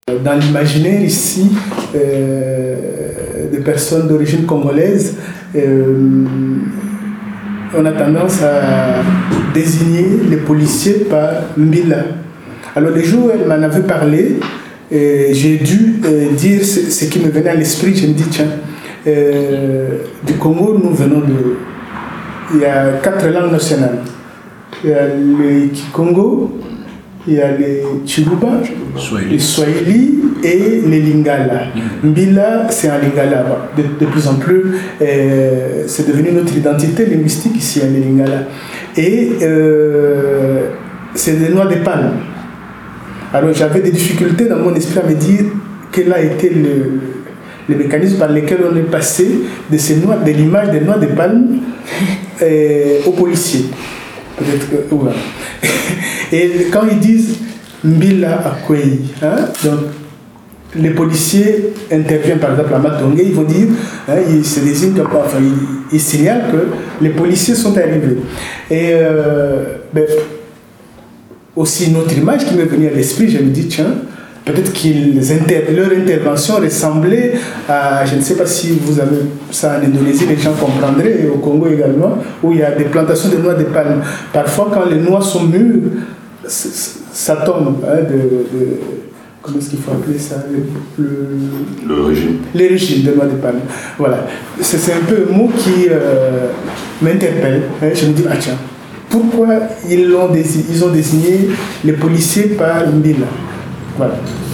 Dans l'imaginaire ici, des personnes d'origine congolaise, on a tendance à désigner les policiers par Mbila. Alors le jour où elle m'en avait parlé, j'ai dû dire ce qui me venait à l'esprit. Je me dis, tiens, du Congo, nous venons de... Il y a 4 langues nationales. Il y a le Kikongo, il y a les Chiluba, les Swahili et les Lingala. Mbila, c'est un Lingala. De plus en plus, c'est devenu notre identité linguistique ici, les Lingala. Et c'est des noix de palme. Alors j'avais des difficultés dans mon esprit à me dire quel a été le mécanisme par lequel on est passé de ces noix, de l'image des noix de palme aux policiers. Peut-être que... Ouais. Et quand ils disent Mbila Akwei, donc les policiers interviennent par exemple à Matongé, ils vont dire, ils se désignent comme quoi, enfin, ils signalent que les policiers sont arrivés. Et aussi une autre image qui m'est venue à l'esprit, je me dis, tiens, peut-être que leur intervention ressemblait à, je ne sais pas si vous avez ça en Indonésie, les gens comprendraient, et au Congo également, où il y a des plantations de noix de palme. Parfois, quand les noix sont mûres, ça tombe comment est-ce qu'il faut appeler ça, le régime. Les régimes de noix de palme. Voilà. C'est un peu un mot qui m'interpelle. Je me dis, ah tiens, pourquoi ils ont désigné les policiers par Mbila? Voilà.